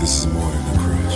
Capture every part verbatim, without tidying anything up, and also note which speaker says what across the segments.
Speaker 1: This is more than a crush.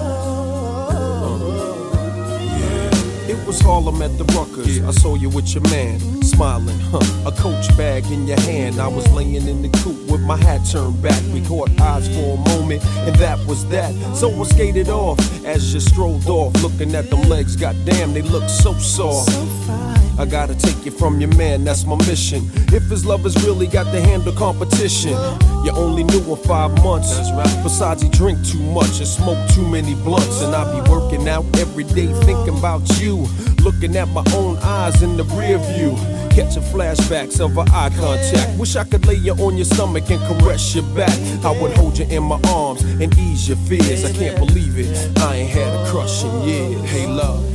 Speaker 1: Yeah.
Speaker 2: It was Harlem at the Ruckers. I saw you with your man, smiling, huh? A Coach bag in your hand. I was laying in the coop with my hat turned back. We caught eyes for a moment, and that was that. So I skated off as you strolled off, looking at them legs. Goddamn, they look so soft. I gotta take you from your man, that's my mission. If his lovers really got to handle competition, you only knew him five months. That's right. Besides, he drink too much and smoke too many blunts. And I be working out every day thinking about you, looking at my own eyes in the rear view, catching flashbacks of our eye contact. Wish I could lay you on your stomach and caress your back. I would hold you in my arms and ease your fears. I can't believe it, I ain't had a crush in years. Hey love,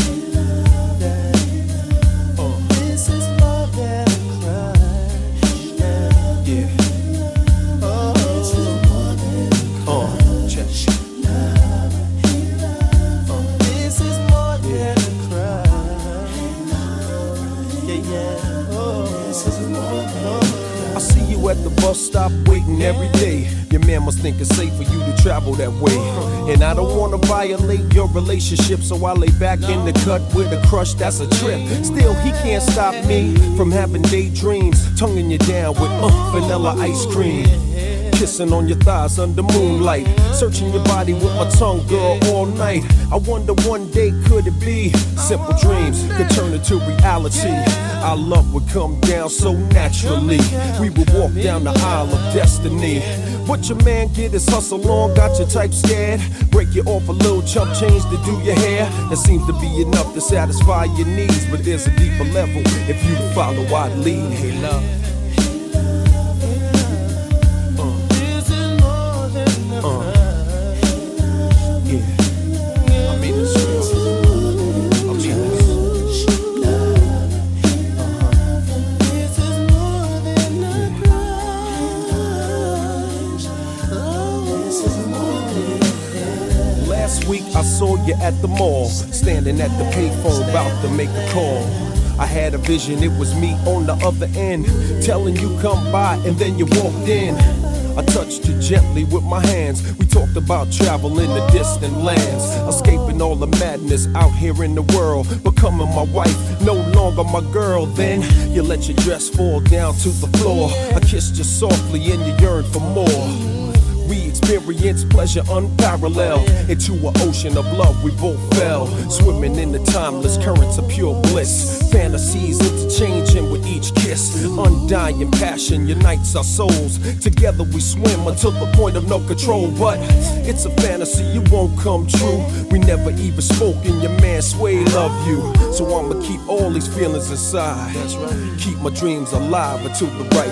Speaker 2: I see you at the bus stop waiting every day. Your man must think it's safe for you to travel that way. And I don't wanna violate your relationship, so I lay back in the cut with a crush, that's a trip. Still, he can't stop me from having daydreams, tonguing you down with uh, vanilla ice cream, kissing on your thighs under moonlight, searching your body with my tongue, girl, all night. I wonder one day could it be simple dreams could turn into reality. Our love would come down so naturally. We would walk down the aisle of destiny. What your man get is hustle on, got your type scared. Break you off a little chump change to do your hair. That seems to be enough to satisfy your needs, but there's a deeper level if you follow I'd lead. Hey love, week I saw you at the mall, standing at the payphone about to make a call. I had a vision, it was me on the other end, telling you come by and then you walked in. I touched you gently with my hands. We talked about traveling to distant lands, escaping all the madness out here in the world, becoming my wife, no longer my girl. Then you let your dress fall down to the floor. I kissed you softly and you yearned for more. We experienced pleasure unparalleled. Into an ocean of love we both fell, swimming in the timeless currents of pure bliss. Fantasies interchanging with each kiss. Undying passion unites our souls. Together we swim until the point of no control. But it's a fantasy, it won't come true. We never even spoke and your man Sway love you. So I'ma keep all these feelings inside. That's right. Keep my dreams alive until the right